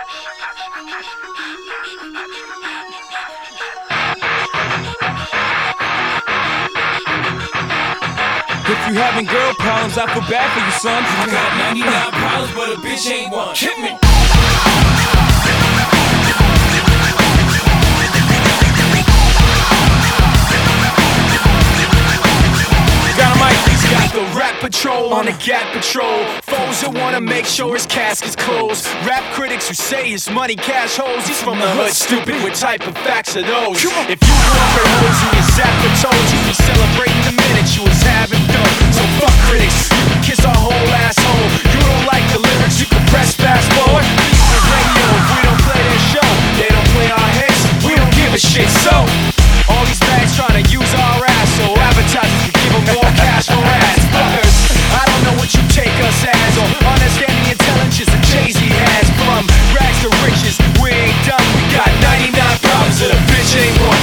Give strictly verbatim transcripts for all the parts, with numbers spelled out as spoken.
If you having girl problems, I feel bad for you, son. I got ninety-nine problems, but a bitch ain't one. Hit me. Dynamite, got the rap patrol on the Gap Patrol. Foes that wanna make sure his casket's closed. Rap critics who say his money cash holes. He's from the hood, stupid. What type of facts are those? If you grew up at hoes and your zapper told you, you celebrating the minute you was having dough. So fuck critics, you can kiss our whole asshole. You don't like the lyrics, you can press fast forward. Leave the radio if we don't play their show. They don't play our hits, we don't give a shit. So all these bags trying to use our ass, so advertisers can give them more cash for ads. Fuckers, I don't know what you take us as, or understand the intelligence that Jay-Z has. From rags to riches, we ain't done. We got ninety-nine problems that a bitch ain't one.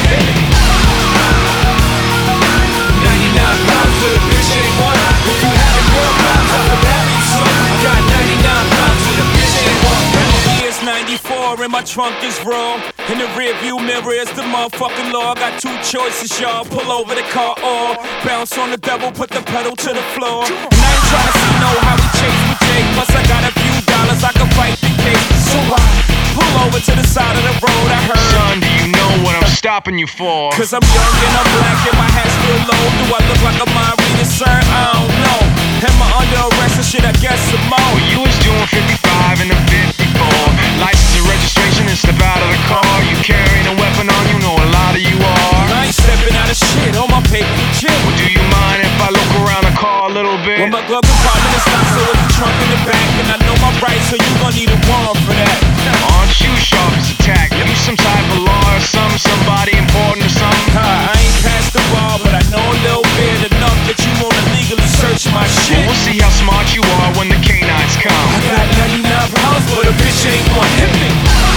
ninety-nine problems that a bitch ain't one. If you having girl problems, I'm the happy son. I got ninety-nine problems that a bitch ain't one. Years ninety-four and my trunk is raw. In the rear view mirror is the motherfucking law. I got two choices, y'all. Pull over the car or bounce on the devil, put the pedal to the floor. And I ain't tryna see no how we chase with Jake. Plus I got a few dollars, I can fight the case. So I pull over to the side of the road. I heard, son, do you know what I'm stopping you for? Cause I'm young and I'm black and my hat's real low. Do I look like a mind reader, sir? I don't know. Am I under arrest or shit? I guess some more. Well, you was doing fifty-five and a fifty-four. License and registration and step out of the car. You carrying a weapon on you, know a lot of you are. I ain't stepping out of shit, on my paper legit. Well, do you mind if I look around the car a little bit? Well, my glove compartment is not, so it's the trunk in the back. And I know my rights, so you gon' need a warrant for that. Aren't you sharp as a tack? You some type of law or some, somebody important or something? Ha, I ain't past the bar, but I know a little bit enough that you wanna legally search my shit. Well, we'll see how smart you are when the canines come. I got ninety-nine problems, but a bitch ain't one. Hit me.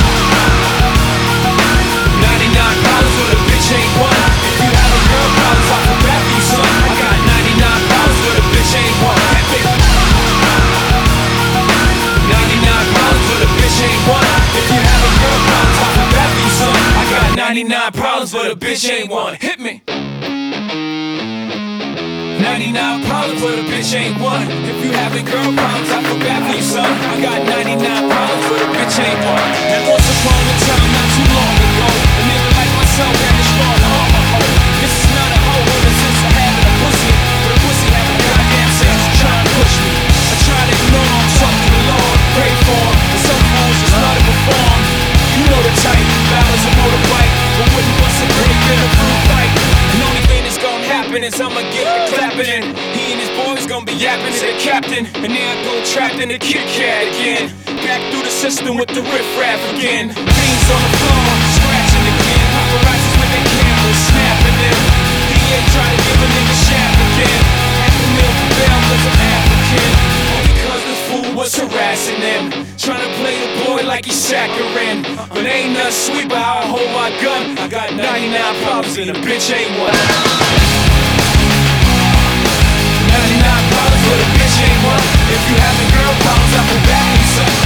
ninety-nine problems, but a bitch ain't one. If you have a girl problems, I feel bad for you, son. I got ninety-nine problems, but a bitch ain't one. Hit me. ninety-nine problems, but a bitch ain't one. If you have a girl problems, I feel bad for you, son. I got ninety-nine problems, but a bitch ain't one. Hit me. ninety-nine problems, but a bitch ain't one. If you having girl problems, I feel bad for you, son. I got ninety-nine problems, but a bitch ain't one. And once upon a time, not too long ago, a nigga like myself had to strong to harm a hoe. This is not a hoe, but it's just a having a pussy. But a pussy having goddamn sense trying to push me. I try to ignore him, talk to the Lord, pray for him. But some fools just love to perform. You know the type, battles a motorbike, but wouldn't bust a pretty bit of food fight. And the only thing that's gonna happen is I'ma get the clapping in. He and his boys gonna be yapping to the captain. And then I go trapped in the Kit Kat again. Back through the system with the riff-raff again. Beans on the floor, scratching again. Paparazzis with their cameras, snapping them. D A try to give a nigga shaft again. Half a meal for bail cause I'm African. All because the fool was harassing them. Trying to play the boy like he's saccharine. But ain't nothing sweet but how I hold my gun. I got ninety-nine problems and a bitch ain't one. ninety-nine problems, but a bitch ain't one. If you having girl problems, I feel bad for you, son.